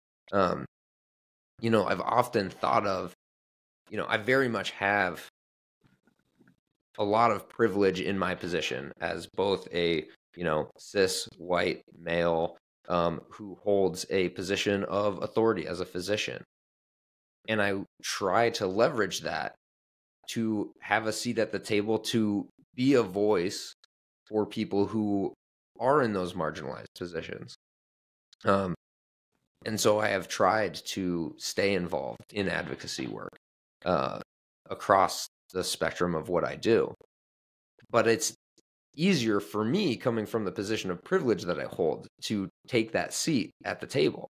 I've often thought of, I very much have a lot of privilege in my position as both a, cis white male who holds a position of authority as a physician. And I try to leverage that to have a seat at the table, to be a voice for people who are in those marginalized positions. And so I have tried to stay involved in advocacy work across the spectrum of what I do. But it's easier for me, coming from the position of privilege that I hold, to take that seat at the table.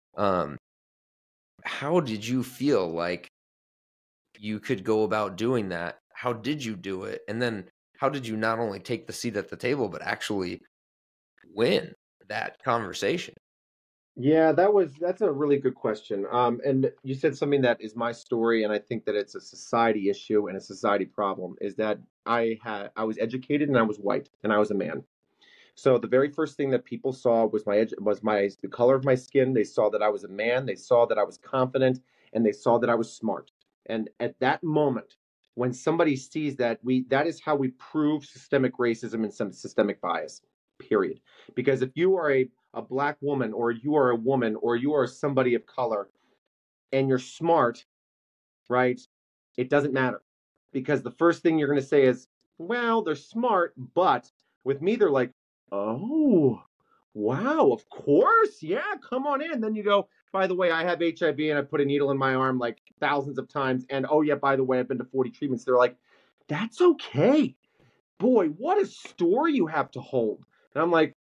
How did you feel like you could go about doing that? How did you do it? And then how did you not only take the seat at the table, but actually win that conversation? Yeah, that's a really good question. And you said something that is my story, and I think that it's a society issue and a society problem. Is that I was educated and I was white and I was a man. So the very first thing that people saw was the color of my skin. They saw that I was a man. They saw that I was confident, and they saw that I was smart. And at that moment, when somebody sees that, that is how we prove systemic racism and some systemic bias. Period. Because if you are a black woman, or you are a woman, or you are somebody of color, and you're smart, right? It doesn't matter, because the first thing you're going to say is, well, they're smart, but with me, they're like, oh, wow, of course. Yeah, come on in. Then you go, by the way, I have HIV and I put a needle in my arm like thousands of times. And oh, yeah, by the way, I've been to 40 treatments. They're like, that's okay. Boy, what a story you have to hold. And I'm like,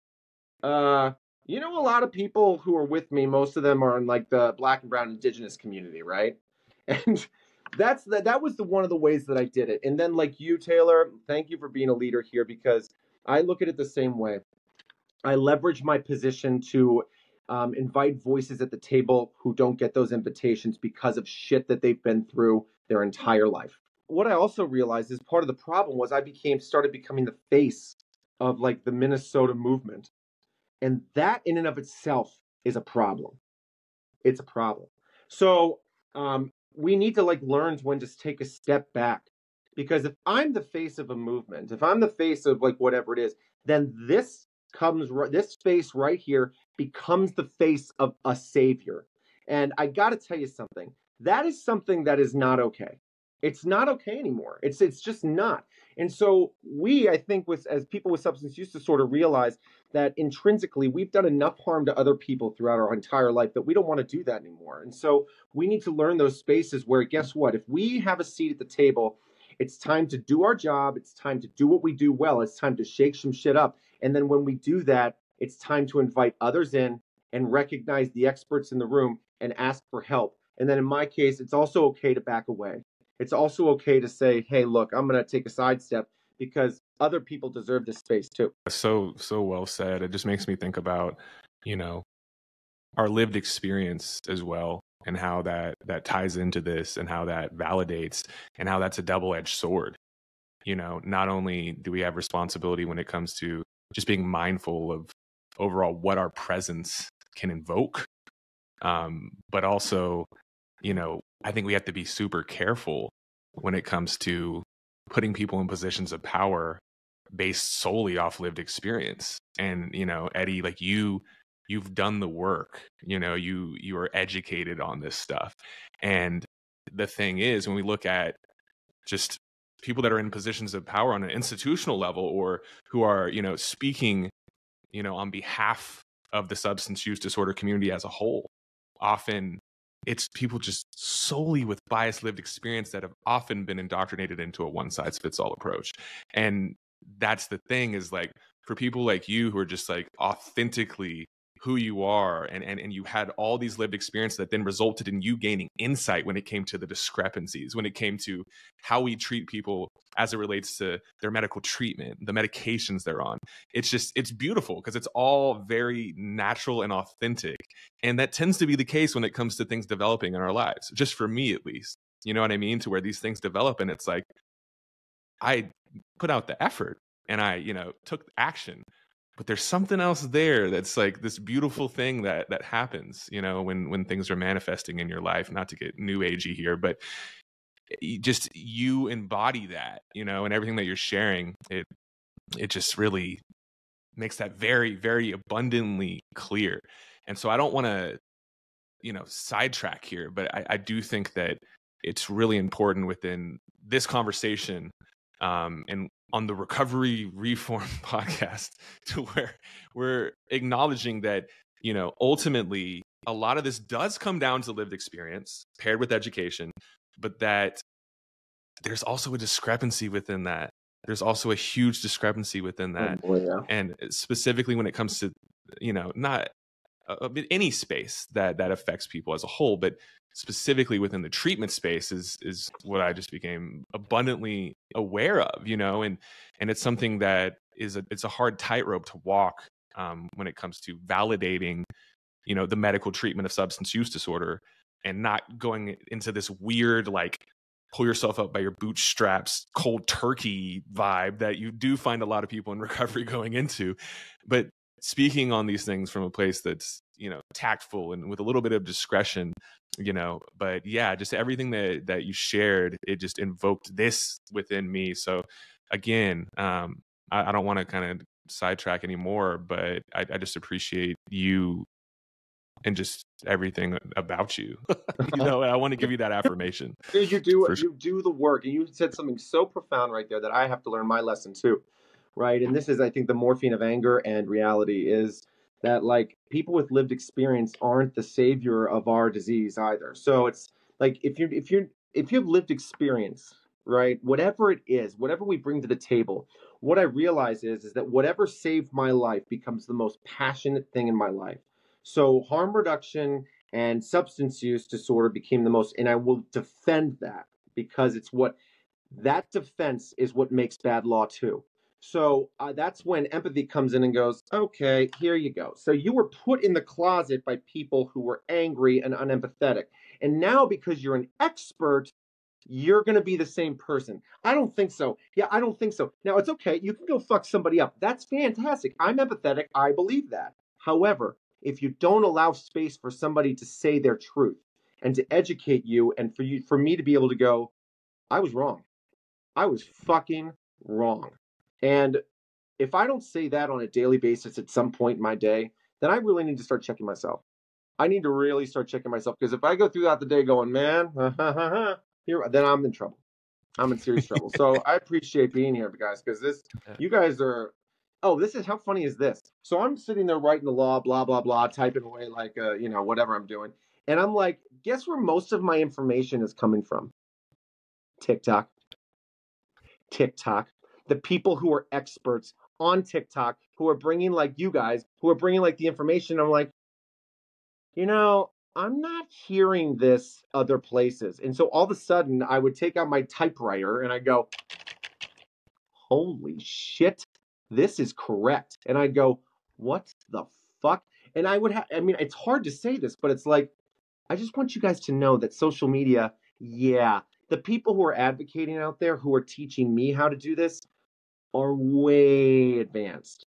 a lot of people who are with me, most of them are in like the Black and brown indigenous community, right? And that was one of the ways that I did it. And then, like you, Taylor, thank you for being a leader here, because I look at it the same way. I leverage my position to invite voices at the table who don't get those invitations because of shit that they've been through their entire life. What I also realized is part of the problem was I started becoming the face of like the Minnesota movement. And that in and of itself is a problem. It's a problem. So we need to like learn when to take a step back. Because if I'm the face of a movement, if I'm the face of like whatever it is, then this face right here becomes the face of a savior. And I got to tell you something. That is something that is not okay. It's not okay anymore. It's just not. And so I think, as people with substance use, to sort of realize that intrinsically we've done enough harm to other people throughout our entire life that we don't want to do that anymore. And so we need to learn those spaces where, guess what? If we have a seat at the table, it's time to do our job. It's time to do what we do well. It's time to shake some shit up. And then when we do that, it's time to invite others in and recognize the experts in the room and ask for help. And then in my case, it's also okay to back away. It's also okay to say, hey, look, I'm going to take a sidestep because other people deserve this space too. So well said. It just makes me think about, our lived experience as well, and how that ties into this, and how that validates, and how that's a double-edged sword. Not only do we have responsibility when it comes to just being mindful of overall what our presence can invoke, but also, I think we have to be super careful when it comes to putting people in positions of power based solely off lived experience. And, Eddie, like you've done the work, you are educated on this stuff. And the thing is, when we look at just people that are in positions of power on an institutional level, or who are, speaking, on behalf of the substance use disorder community as a whole, often it's people just solely with biased lived experience that have often been indoctrinated into a one-size-fits-all approach. And that's the thing, is like, for people like you who are just like authentically who you are, and you had all these lived experiences that then resulted in you gaining insight when it came to the discrepancies, when it came to how we treat people as it relates to their medical treatment, the medications they're on. It's beautiful, because it's all very natural and authentic. And that tends to be the case when it comes to things developing in our lives, just for me at least. You know what I mean? To where these things develop, and it's like, I put out the effort, and I, took action. But there's something else there that's like this beautiful thing that happens, when things are manifesting in your life. Not to get new agey here, but you embody that, and everything that you're sharing, it just really makes that very, very abundantly clear. And so I don't want to, sidetrack here, but I do think that it's really important within this conversation, and on the Recovery Reform podcast, to where we're acknowledging that, ultimately a lot of this does come down to lived experience paired with education, but that there's also a discrepancy within that. There's also a huge discrepancy within that. Oh, boy, yeah. And specifically when it comes to, not any space that affects people as a whole, but specifically within the treatment space is what I just became abundantly aware of, and it's something that it's a hard tightrope to walk, when it comes to validating, the medical treatment of substance use disorder, and not going into this weird, like, pull yourself up by your bootstraps, cold turkey vibe that you do find a lot of people in recovery going into. But speaking on these things from a place that's, tactful and with a little bit of discretion, but yeah, just everything that you shared, it just invoked this within me. So again, I don't want to kind of sidetrack anymore, but I just appreciate you and just everything about you. I want to give you that affirmation. Dude, you do the work, and you said something so profound right there that I have to learn my lesson too, right? And this is, I think, the morphine of anger and reality is that, like, people with lived experience aren't the savior of our disease either. So it's like if you have lived experience, right? Whatever it is, whatever we bring to the table, what I realize is that whatever saved my life becomes the most passionate thing in my life. So harm reduction and substance use disorder became the most, and I will defend that because that defense is what makes bad law too. So that's when empathy comes in and goes, okay, here you go. So you were put in the closet by people who were angry and unempathetic. And now because you're an expert, you're going to be the same person. I don't think so. Yeah, I don't think so. Now, it's okay. You can go fuck somebody up. That's fantastic. I'm empathetic. I believe that. However, if you don't allow space for somebody to say their truth and to educate you, and for me to be able to go, I was wrong. I was fucking wrong. And if I don't say that on a daily basis at some point in my day, then I really need to start checking myself. I need to really start checking myself, because if I go throughout the day going, man, then I'm in trouble. I'm in serious trouble. So I appreciate being here, guys, because you guys are, this is, how funny is this? So I'm sitting there writing the law, blah, blah, blah, typing away like, whatever I'm doing. And I'm like, guess where most of my information is coming from? TikTok. The people who are experts on TikTok, who are bringing, like you guys, who are bringing like the information. I'm like, I'm not hearing this other places. And so all of a sudden I would take out my typewriter and I go, holy shit, this is correct. And I'd go, what the fuck? And it's hard to say this, but it's like, I just want you guys to know that social media, the people who are advocating out there, who are teaching me how to do this, are way advanced.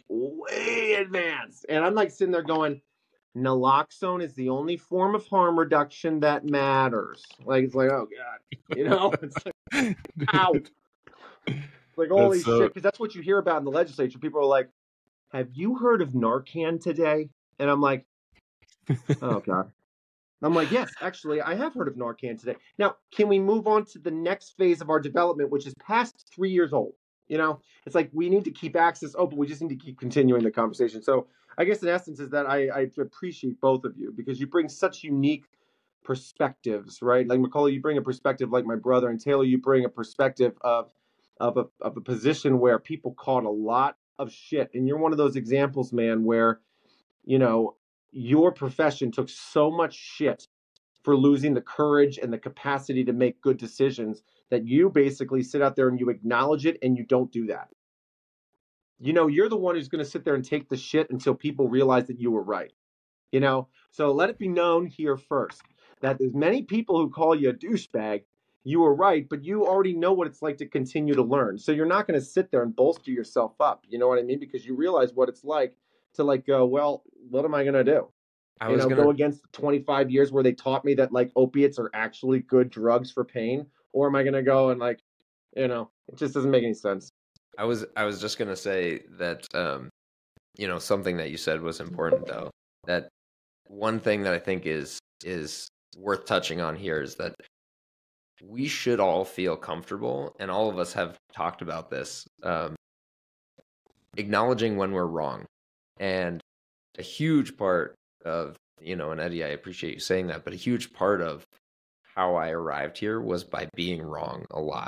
And I'm like sitting there going, naloxone is the only form of harm reduction that matters. It's like, oh God, it's like, ow. Like, holy shit, because that's what you hear about in the legislature. People are like, have you heard of Narcan today? And I'm like, oh God. I'm like, yes, actually, I have heard of Narcan today. Now, can we move on to the next phase of our development, which is past 3 years old? It's like we need to keep access open. We just need to keep continuing the conversation. So I guess in essence is that I appreciate both of you, because you bring such unique perspectives, right? Like Macaulay, you bring a perspective like my brother, and Taylor, you bring a perspective of a position where people caught a lot of shit. And you're one of those examples, man, where, your profession took so much shit for losing the courage and the capacity to make good decisions, that you basically sit out there and you acknowledge it, and you don't do that. You're the one who's going to sit there and take the shit until people realize that you were right. So let it be known here first that there's many people who call you a douchebag. you were right, but you already know what it's like to continue to learn. So you're not going to sit there and bolster yourself up. You know what I mean? Because you realize what it's like to like go, well, what am I going to do? I was gonna Go against 25 years where they taught me that like opiates are actually good drugs for pain, or am I going to go and like, it just doesn't make any sense. I was just gonna say that something that you said was important though. That one thing that I think is worth touching on here is that we should all feel comfortable, and all of us have talked about this, acknowledging when we're wrong. And a huge part of, and Eddie, I appreciate you saying that, but a huge part of how I arrived here was by being wrong a lot.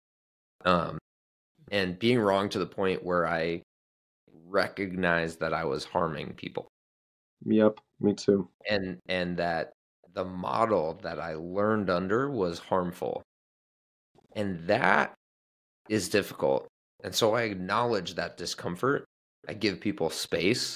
And being wrong to the point where I recognized that I was harming people. Yep, me too. And that the model that I learned under was harmful. And that is difficult. And so I acknowledge that discomfort. I give people space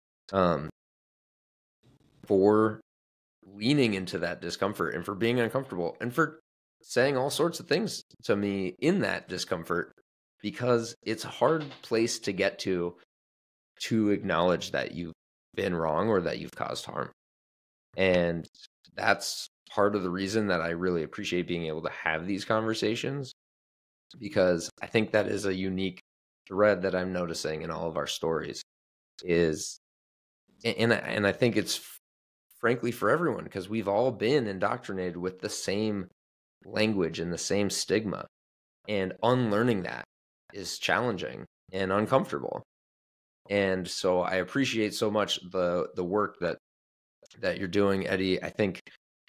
for leaning into that discomfort and for being uncomfortable and for saying all sorts of things to me in that discomfort, because it's a hard place to get to acknowledge that you've been wrong or that you've caused harm. And that's part of the reason that I really appreciate being able to have these conversations, because I think that is a unique thread that I'm noticing in all of our stories is, and I think it's frankly for everyone, because we've all been indoctrinated with the same language and the same stigma, and unlearning that is challenging and uncomfortable. And so I appreciate so much the work that you're doing, Eddie. I think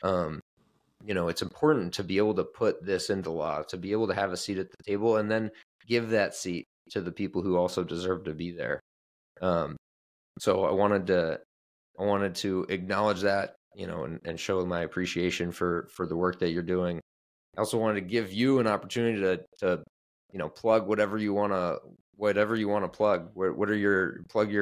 it's important to be able to put this into law, to be able to have a seat at the table, and then give that seat to the people who also deserve to be there. So I wanted to acknowledge that, and show my appreciation for the work that you're doing. I also wanted to give you an opportunity to plug whatever you want to plug. What are your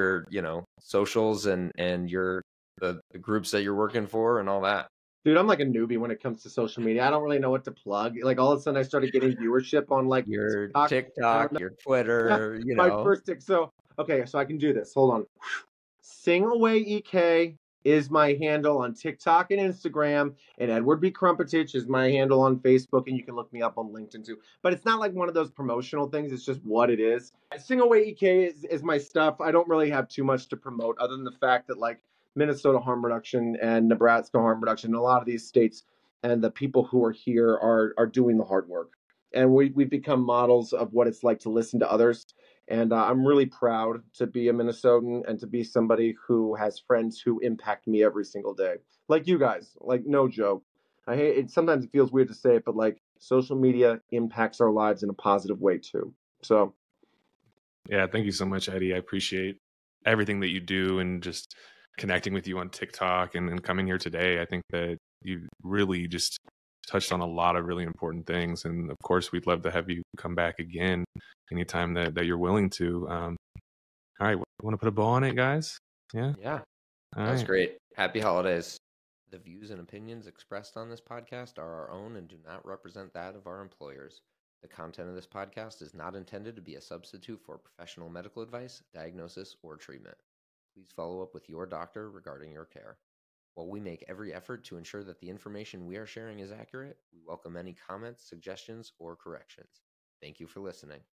socials and the groups that you're working for and all that? Dude, I'm like a newbie when it comes to social media. I don't really know what to plug. Like all of a sudden I started getting viewership on like Your TikTok, TikTok, your Twitter, my first tick. So okay, so I can do this. Hold on. Sing Away EK is my handle on TikTok and Instagram, and Edward B. Crumpetich is my handle on Facebook, and you can look me up on LinkedIn too. But it's not like one of those promotional things, it's just what it is. Sing Away EK is my stuff. I don't really have too much to promote other than the fact that like Minnesota harm reduction and Nebraska harm reduction, a lot of these states and the people who are here are doing the hard work. And we've become models of what it's like to listen to others. And I'm really proud to be a Minnesotan and to be somebody who has friends who impact me every single day. Like you guys, like no joke. I hate it. Sometimes it feels weird to say it, but like social media impacts our lives in a positive way too. So. Yeah, thank you so much, Eddie. I appreciate everything that you do and just connecting with you on TikTok and coming here today. I think that you really just touched on a lot of really important things. And of course, we'd love to have you come back again anytime that you're willing to. All right. Want to put a bow on it, guys? Yeah. Yeah. All That's right. great. Happy holidays. The views and opinions expressed on this podcast are our own and do not represent that of our employers. The content of this podcast is not intended to be a substitute for professional medical advice, diagnosis, or treatment. Please follow up with your doctor regarding your care. While we make every effort to ensure that the information we are sharing is accurate, we welcome any comments, suggestions, or corrections. Thank you for listening.